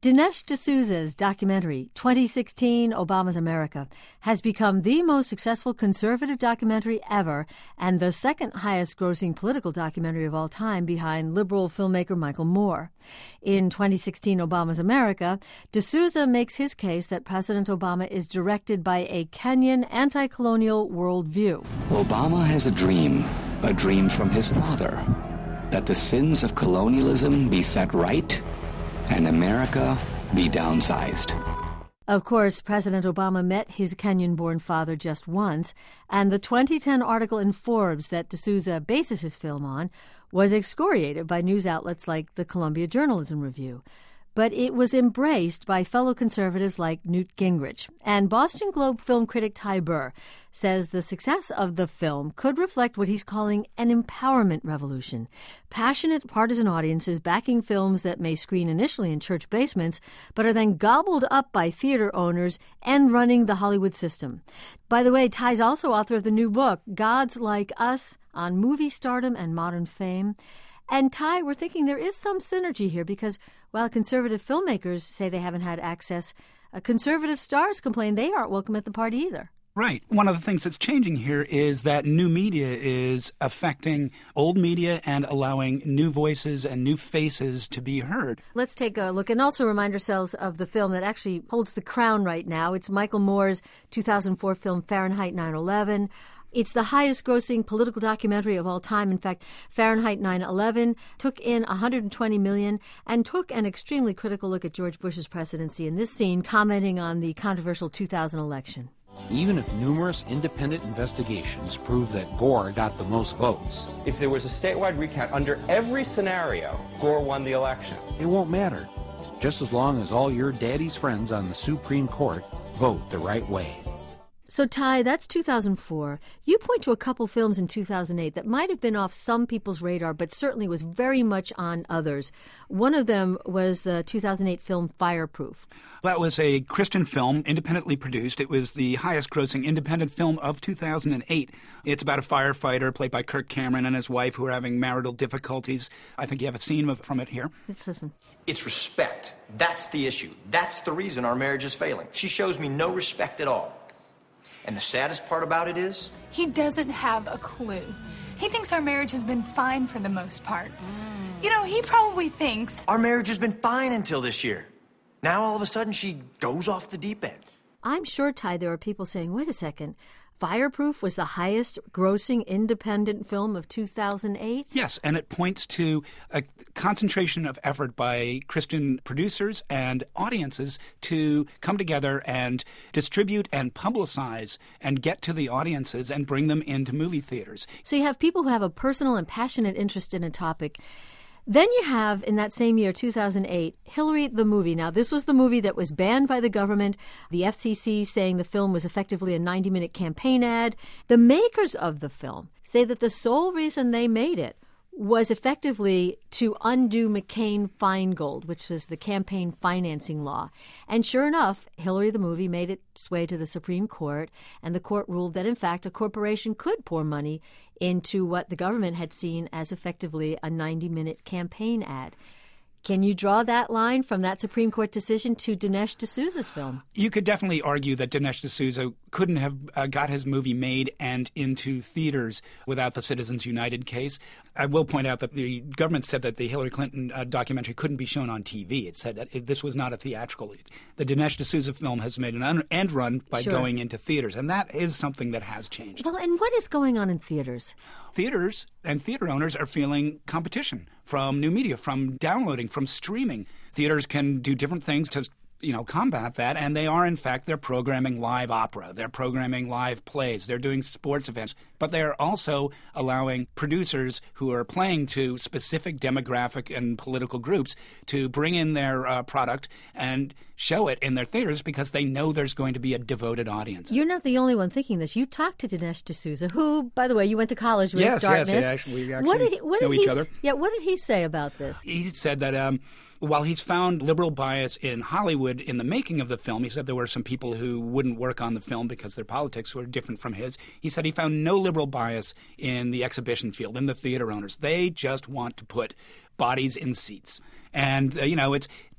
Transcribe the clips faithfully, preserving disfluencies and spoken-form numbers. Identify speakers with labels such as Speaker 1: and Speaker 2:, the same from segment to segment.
Speaker 1: Dinesh D'Souza's documentary, twenty sixteen Obama's America, has become the most successful conservative documentary ever and the second highest-grossing political documentary of all time behind liberal filmmaker Michael Moore. In twenty sixteen Obama's America, D'Souza makes his case that President Obama is directed by a Kenyan anti-colonial worldview.
Speaker 2: Obama has a dream, a dream from his father, that the sins of colonialism be set right and America be downsized.
Speaker 1: Of course, President Obama met his Kenyan-born father just once, and the twenty ten article in Forbes that D'Souza bases his film on was excoriated by news outlets like the Columbia Journalism Review. But it was embraced by fellow conservatives like Newt Gingrich. And Boston Globe film critic Ty Burr says the success of the film could reflect what he's calling an empowerment revolution. Passionate partisan audiences backing films that may screen initially in church basements, but are then gobbled up by theater owners and running the Hollywood system. By the way, Ty's also author of the new book, Gods Like Us, on movie stardom and modern fame. And Ty, we're thinking there is some synergy here because while conservative filmmakers say they haven't had access, uh, conservative stars complain they aren't welcome at the party either.
Speaker 3: Right. One of the things that's changing here is that new media is affecting old media and allowing new voices and new faces to be heard.
Speaker 1: Let's take a look and also remind ourselves of the film that actually holds the crown right now. It's Michael Moore's two thousand four film Fahrenheit nine eleven. It's the highest-grossing political documentary of all time. In fact, Fahrenheit nine eleven took in one hundred twenty million dollars and took an extremely critical look at George Bush's presidency in this scene, commenting on the controversial two thousand election.
Speaker 4: Even if numerous independent investigations prove that Gore got the most votes,
Speaker 5: if there was a statewide recount under every scenario, Gore won the election.
Speaker 4: It won't matter, just as long as all your daddy's friends on the Supreme Court vote the right way.
Speaker 1: So, Ty, that's two thousand four. You point to a couple films in two thousand eight that might have been off some people's radar, but certainly was very much on others. One of them was the two thousand eight film Fireproof.
Speaker 3: That was a Christian film, independently produced. It was the highest-grossing independent film of two thousand eight. It's about a firefighter played by Kirk Cameron and his wife who are having marital difficulties. I think you have a scene of, from it here.
Speaker 1: Let's listen.
Speaker 6: It's respect. That's the issue. That's the reason our marriage is failing. She shows me no respect at all. And the saddest part about it is...
Speaker 7: he doesn't have a clue. He thinks our marriage has been fine for the most part. Mm. You know, he probably thinks...
Speaker 6: our marriage has been fine until this year. Now, all of a sudden, she goes off the deep end.
Speaker 1: I'm sure, Ty, there are people saying, wait a second, Fireproof was the highest-grossing independent film of two thousand eight?
Speaker 3: Yes, and it points to a concentration of effort by Christian producers and audiences to come together and distribute and publicize and get to the audiences and bring them into movie theaters.
Speaker 1: So you have people who have a personal and passionate interest in a topic. Then you have, in that same year, two thousand eight, Hillary the movie. Now, this was the movie that was banned by the government, the F C C saying the film was effectively a ninety-minute campaign ad. The makers of the film say that the sole reason they made it was effectively to undo McCain-Feingold, which was the campaign financing law. And sure enough, Hillary the movie made its way to the Supreme Court, and the court ruled that, in fact, a corporation could pour money into what the government had seen as effectively a ninety-minute campaign ad. Can you draw that line from that Supreme Court decision to Dinesh D'Souza's film?
Speaker 3: You could definitely argue that Dinesh D'Souza couldn't have uh, got his movie made and into theaters without the Citizens United case. I will point out that the government said that the Hillary Clinton uh, documentary couldn't be shown on T V. It said that it, this was not a theatrical. The Dinesh D'Souza film has made an un- end run by
Speaker 1: Sure.
Speaker 3: going into theaters, and that is something that has changed.
Speaker 1: Well, and what is going on in theaters?
Speaker 3: Theaters and theater owners are feeling competition from new media, from downloading, from streaming. Theaters can do different things to, you know, combat that, and they are, in fact, they're programming live opera, they're programming live plays, they're doing sports events, but they're also allowing producers who are playing to specific demographic and political groups to bring in their uh, product and show it in their theaters because they know there's going to be a devoted audience.
Speaker 1: You're not the only one thinking this. You talked to Dinesh D'Souza, who, by the way, you went to college with,
Speaker 3: yes,
Speaker 1: Dartmouth.
Speaker 3: Yes, actually, we actually
Speaker 1: what did he, what
Speaker 3: know
Speaker 1: did
Speaker 3: each
Speaker 1: he,
Speaker 3: other.
Speaker 1: Yeah, what did he say about this?
Speaker 3: He said that um, while he's found liberal bias in Hollywood in the making of the film, he said there were some people who wouldn't work on the film because their politics were different from his. He said he found no liberal bias in the exhibition field, in the theater owners. They just want to put bodies in seats. And, uh, you know, it's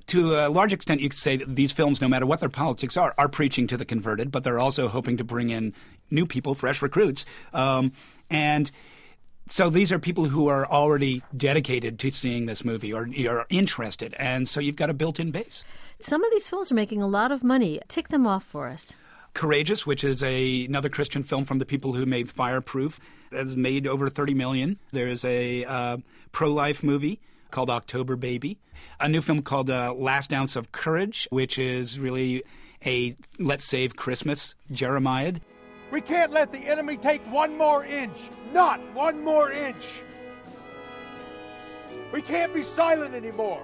Speaker 3: to a large extent, you could say that these films, no matter what their politics are, are preaching to the converted, but they're also hoping to bring in new people, fresh recruits. Um, and so these are people who are already dedicated to seeing this movie or are interested. And so you've got a built-in base.
Speaker 1: Some of these films are making a lot of money. Tick them off for us.
Speaker 3: Courageous, which is a, another Christian film from the people who made Fireproof, has made over thirty million dollars. There is a uh, pro-life movie called October Baby. A new film called uh, Last Ounce of Courage, which is really a Let's Save Christmas Jeremiah.
Speaker 8: We can't let the enemy take one more inch. Not one more inch. We can't be silent anymore.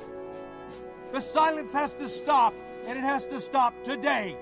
Speaker 8: The silence has to stop, and it has to stop today.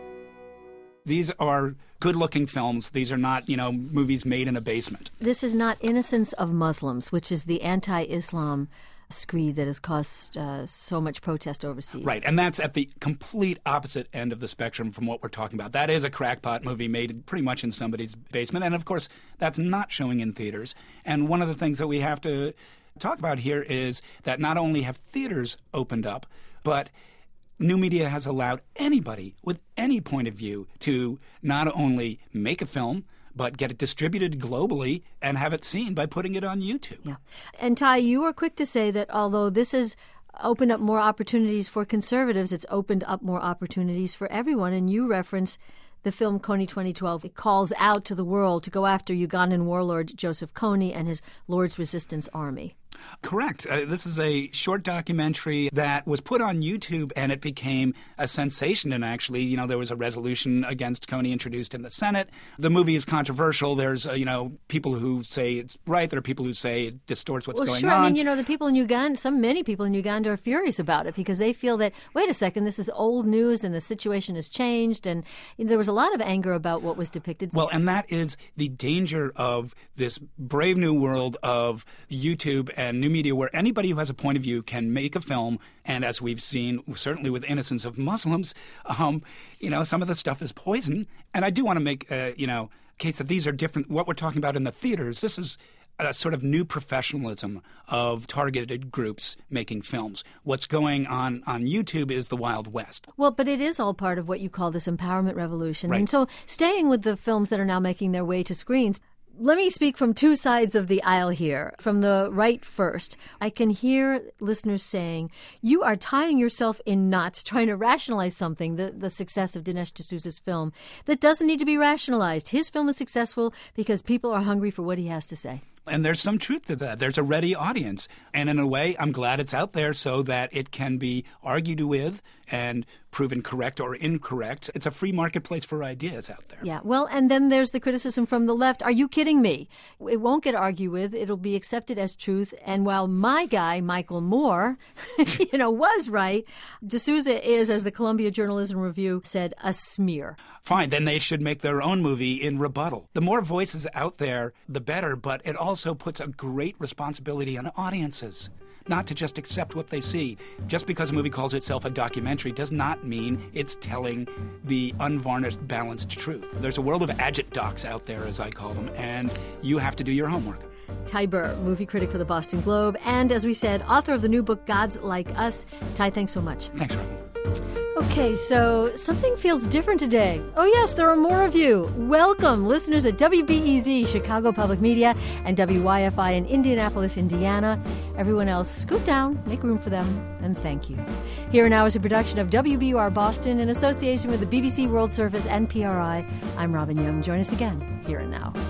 Speaker 3: These are good-looking films. These are not, you know, movies made in a basement.
Speaker 1: This is not Innocence of Muslims, which is the anti-Islam screed that has caused uh, so much protest overseas.
Speaker 3: Right, and that's at the complete opposite end of the spectrum from what we're talking about. That is a crackpot movie made pretty much in somebody's basement, and of course, that's not showing in theaters. And one of the things that we have to talk about here is that not only have theaters opened up, but new media has allowed anybody with any point of view to not only make a film, but get it distributed globally and have it seen by putting it on YouTube.
Speaker 1: Yeah. And Ty, you were quick to say that although this has opened up more opportunities for conservatives, it's opened up more opportunities for everyone. And you reference the film Kony twenty twelve. It calls out to the world to go after Ugandan warlord Joseph Kony and his Lord's Resistance Army.
Speaker 3: Correct. Uh, this is a short documentary that was put on YouTube, and it became a sensation. And actually, you know, there was a resolution against Kony introduced in the Senate. The movie is controversial. There's, uh, you know, people who say it's right. There are people who say it distorts what's
Speaker 1: well,
Speaker 3: going
Speaker 1: sure.
Speaker 3: on.
Speaker 1: I mean, you know, the people in Uganda, some many people in Uganda are furious about it because they feel that, wait a second, this is old news and the situation has changed. And you know, there was a lot of anger about what was depicted.
Speaker 3: Well, and that is the danger of this brave new world of YouTube and new media, where anybody who has a point of view can make a film. And as we've seen, certainly with Innocence of Muslims, um, you know, some of the stuff is poison. And I do want to make, uh, you know, case that these are different. What we're talking about in the theaters, this is a sort of new professionalism of targeted groups making films. What's going on on YouTube is the Wild West.
Speaker 1: Well, but it is all part of what you call this empowerment revolution.
Speaker 3: Right.
Speaker 1: And so staying with the films that are now making their way to screens, let me speak from two sides of the aisle here. From the right first, I can hear listeners saying, you are tying yourself in knots trying to rationalize something, the, the success of Dinesh D'Souza's film, that doesn't need to be rationalized. His film is successful because people are hungry for what he has to say.
Speaker 3: And there's some truth to that. There's a ready audience. And in a way, I'm glad it's out there so that it can be argued with and proven correct or incorrect. It's a free marketplace for ideas out there.
Speaker 1: Yeah, well, and then there's the criticism from the left. Are you kidding me? It won't get argued with. It'll be accepted as truth. And while my guy, Michael Moore, you know, was right, D'Souza is, as the Columbia Journalism Review said, a smear.
Speaker 3: Fine, then they should make their own movie in rebuttal. The more voices out there, the better, but it also puts a great responsibility on audiences not to just accept what they see. Just because a movie calls itself a documentary does not mean it's telling the unvarnished, balanced truth. There's a world of agit docs out there, as I call them, and you have to do your homework.
Speaker 1: Ty Burr, movie critic for the Boston Globe, and, as we said, author of the new book, Gods Like Us. Ty, thanks so much.
Speaker 3: Thanks, Robin.
Speaker 1: Okay, so something feels different today. Oh, yes, there are more of you. Welcome, listeners at W B E Z, Chicago Public Media, and W Y F I in Indianapolis, Indiana. Everyone else, scoot down, make room for them, and thank you. Here Now is a production of W B U R Boston in association with the B B C World Service and P R I. I'm Robin Young. Join us again, Here and Now.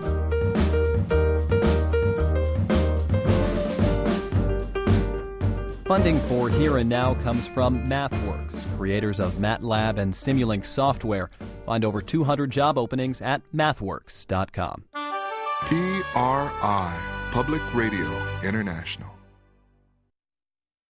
Speaker 9: Funding for Here and Now comes from MathWorks, creators of MATLAB and Simulink software. Find over two hundred job openings at mathworks dot com.
Speaker 10: P R I, Public Radio International.